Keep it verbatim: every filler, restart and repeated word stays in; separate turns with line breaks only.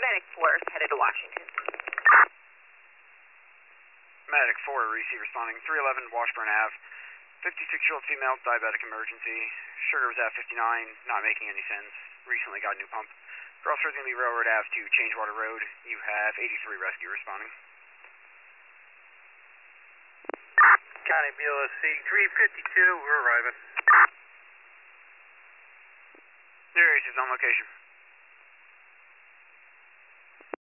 Medic four headed to Washington.
Medic four, receive responding, three eleven Washburn Ave, fifty-six-year-old female, diabetic emergency. Sugar was at fifty-nine, not making any sense. Recently got a new pump. Cross Worthington Railroad Ave to Changewater Road. You have eighty-three rescue responding.
County B L S C three fifty-two, we're arriving.
There is on location.